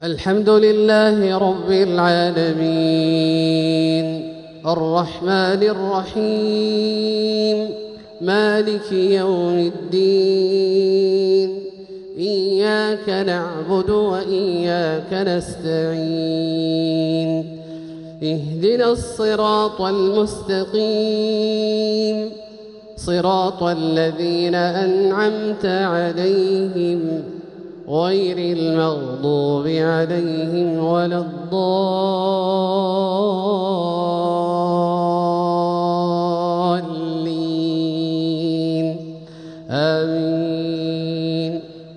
الحمد لله رب العالمين الرحمن الرحيم مالك يوم الدين إياك نعبد وإياك نستعين اهدنا الصراط المستقيم صراط الذين أنعمت عليهم غير المغضوب عليهم ولا الضالين آمين.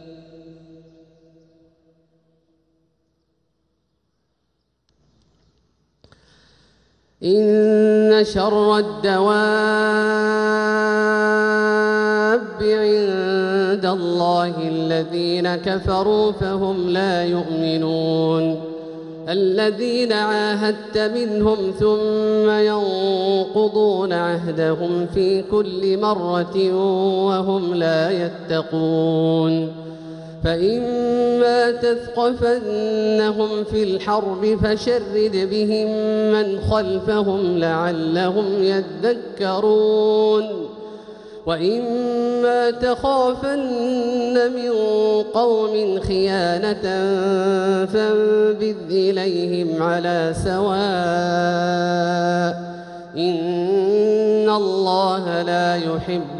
إن شر الدواب عند الله الذين كفروا فهم لا يؤمنون الذين عاهدت منهم ثم ينقضون عهدهم في كل مرة وهم لا يتقون فإما تثقفنهم في الحرب فشرد بهم من خلفهم لعلهم يذكرون وإما تخافن من قوم خيانة فانبذ إليهم على سواء إن الله لا يحب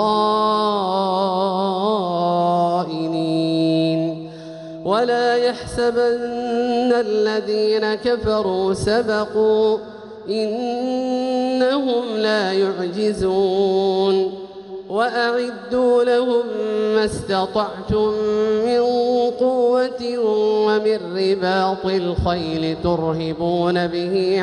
الخائنين ولا يحسبن الذين كفروا سبقوا إنهم لا يعجزون وأعدوا لهم ما استطعتم من قوة ومن رباط الخيل ترهبون به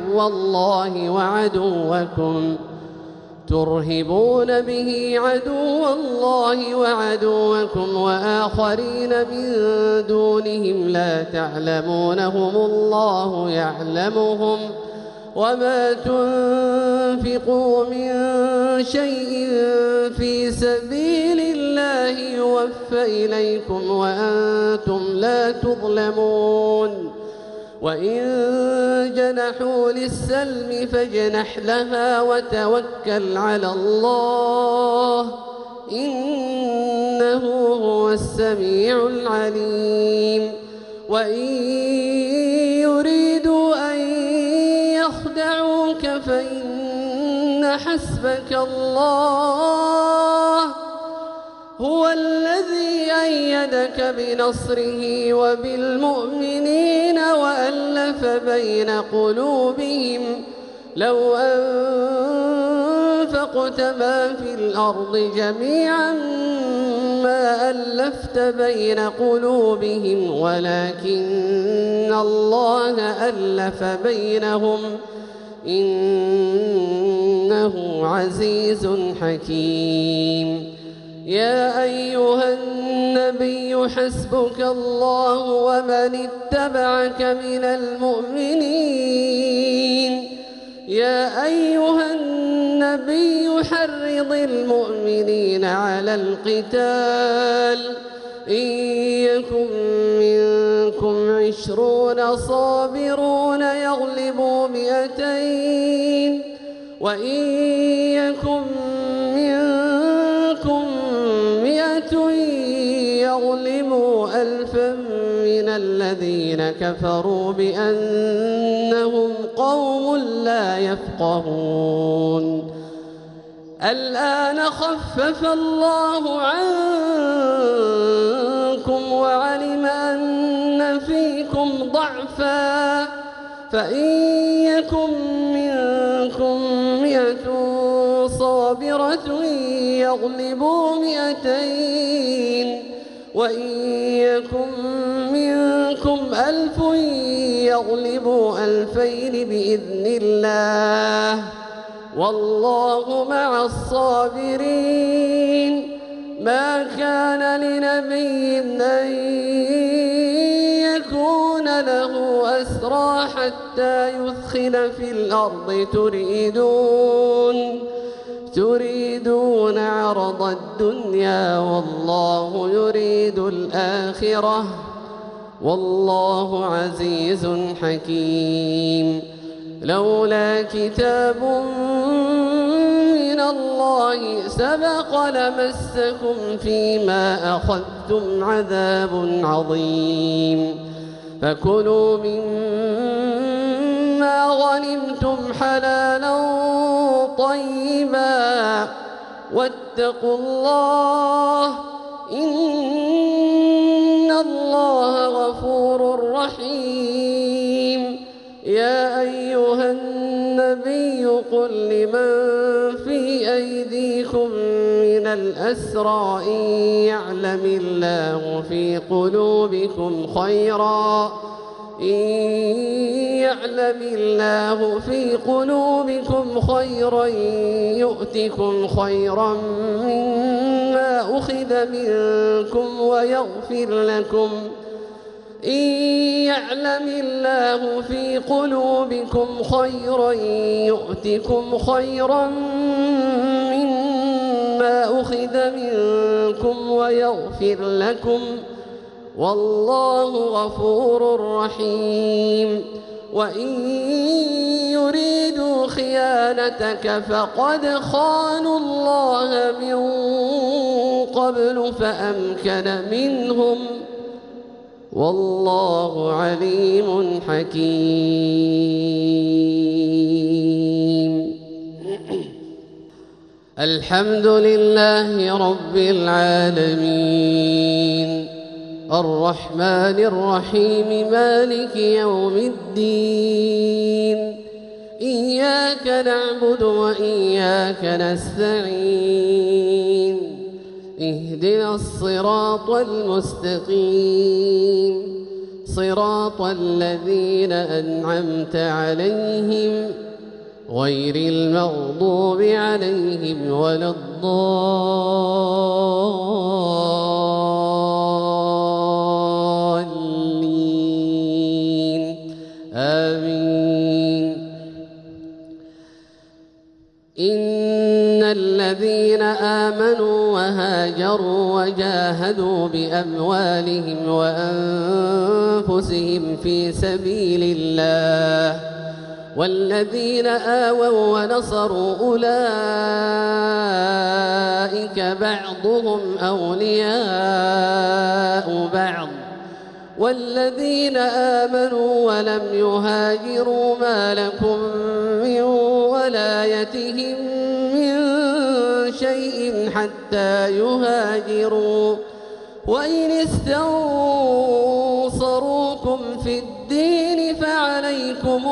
عدو الله وعدوكم وآخرين من دونهم لا تعلمونهم الله يعلمهم وما تنفقوا من شيء في سبيل الله يوفى إليكم وأنتم لا تظلمون وإن جنحوا للسلم فاجنح لها وتوكل على الله إنه هو السميع العليم وإن يريدوا أن يخدعوك فإن حسبك الله هو الذي أيدك بنصره وبالمؤمنين وألف بين قلوبهم لو أنفقت ما في الأرض جميعا ما ألفت بين قلوبهم ولكن الله ألف بينهم إنه عزيز حكيم. يا أيها النبي حسبك الله ومن اتبعك من المؤمنين يا أيها النبي حرض المؤمنين على القتال إن يكن منكم 20 صابرون يغلبوا 200 وإن يكن منكم 100 يغلبوا 1000 من الذين كفروا بأنهم قوم لا يفقهون. الآن خفف الله عنكم وعلم أن فيكم ضعفا فإن يكن منكم 100 صابرة يغلبوا 200 وإن يكن منكم 1000 يغلبوا 2000 بإذن الله والله مع الصابرين. ما كان لنبي أن يكون له أسرى حتى يثخن في الأرض تريدون عرض الدنيا والله يريد الآخرة والله عزيز حكيم. لولا كتاب من الله سبق لمسكم فيما أخذتم عذاب عظيم. فكلوا مما غنمتم حلالا طيبا واتقوا الله إن الله غفور رحيم. يا أيها النبي قل لمن في أيديكم من الأسرى إن يعلم الله في قلوبكم خيرا يؤتكم خيرا مما أخذ منكم ويغفر لكم. إن يعلم الله في قلوبكم خيرا يؤتكم خيرا مما أخذ منكم ويغفر لكم والله غفور رحيم. وإن يريدوا خيانتك فقد خانوا الله من قبل فأمكن منهم والله عليم حكيم. الحمد لله رب العالمين الرحمن الرحيم مالك يوم الدين. إياك نعبد وإياك نستعين. اهدنا الصراط المستقيم صراط الذين أنعمت عليهم غير المغضوب عليهم ولا الضالين آمين. إن الذين آمنوا وهاجروا وجاهدوا بأموالهم وأنفسهم في سبيل الله والذين آووا ونصروا أولئك بعضهم أولياء بعض والذين آمنوا ولم يهاجروا ما لكم من ولايتهم من شيء حتى يهاجروا. وإن استنصروكم في الدين فعليكم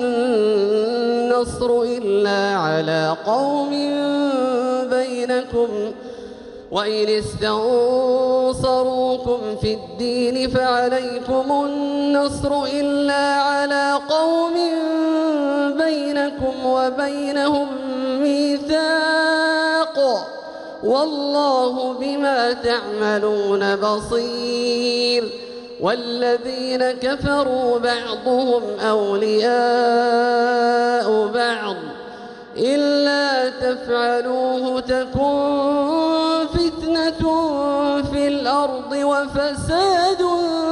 النصر إلا على قوم بينكم وبينهم ميثاق والله بما تعملون بصير. والذين كفروا بعضهم أولياء بعض إلا تفعلوه تكن فتنة في الأرض وفساد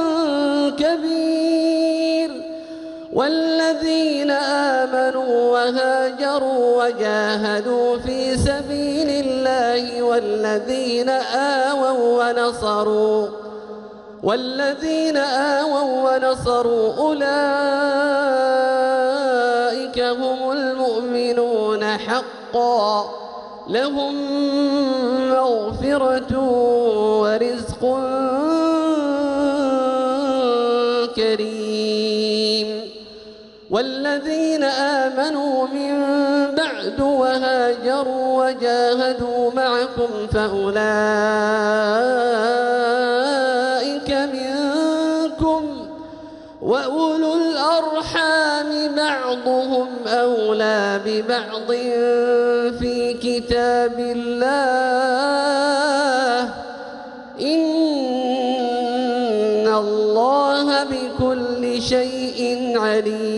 كبير. والذين آمنوا وهاجروا وجاهدوا في سبيل الله والذين آووا ونصروا أولئك هم المؤمنون حقا لهم مغفرة ورزق كريم. والذين آمنوا من بعد وهاجروا وجاهدوا معكم فأولئك منكم وأولو الأرحام بعضهم أولى ببعض في كتاب الله إن الله بكل شيء عليم.